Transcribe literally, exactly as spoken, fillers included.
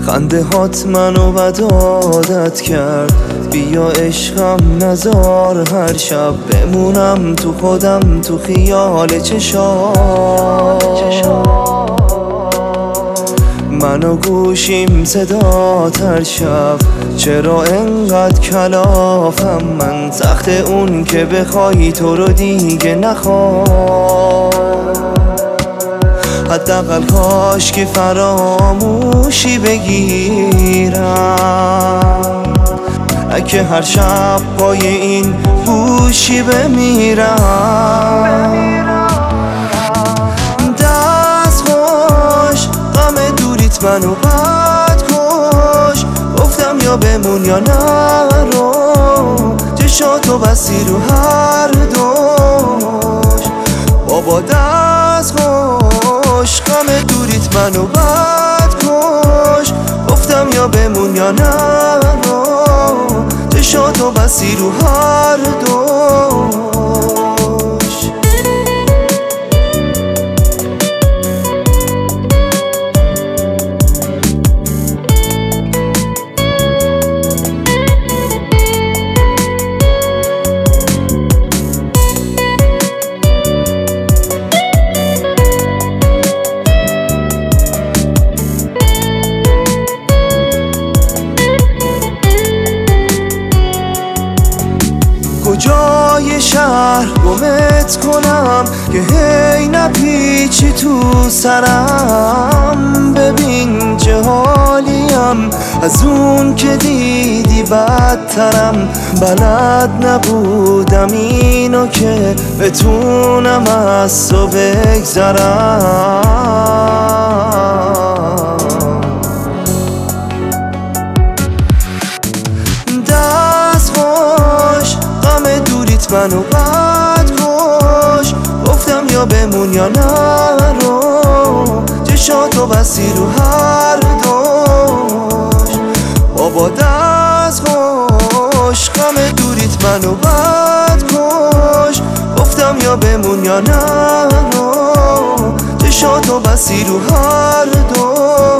خنده هات منو بد عادت کرد. بیا عشقم نزار هر شب بمونم تو خودم تو خیال چشات. منو گوشیم صدا هر شب چرا انقدر کلافم من؟ سخت اون که بخوای تو رو دیگه نخوام. حداقل کاش که فراموشی بگیرم، اگه هر شب پای این گوشی بمیرم. دست خوش غم دوریت منو بد کش، گفتم یا بمون یا نرو، چشاتو بستی رو هر دوش. بابا دست خوش غم دوریت منو بد کش، گفتم یا بمون یا نرو، چشاتو بستی رو هر دوش. کجای شهر گمت کنم که هی نپیچی تو سرم؟ ببین چه حالیم، از اون که دیدی بدترم. بلد نبودم اینو که بتونم از تو بگذرم. دست خوش غم دوریت منو بد کش، گفتم یا بمون یا نرو، چشاتو بستی رو هر دوش. بابا دست خوش غم دوریت منو بد کش، گفتم یا بمون یا نرو، چشاتو بستی رو هر دوش.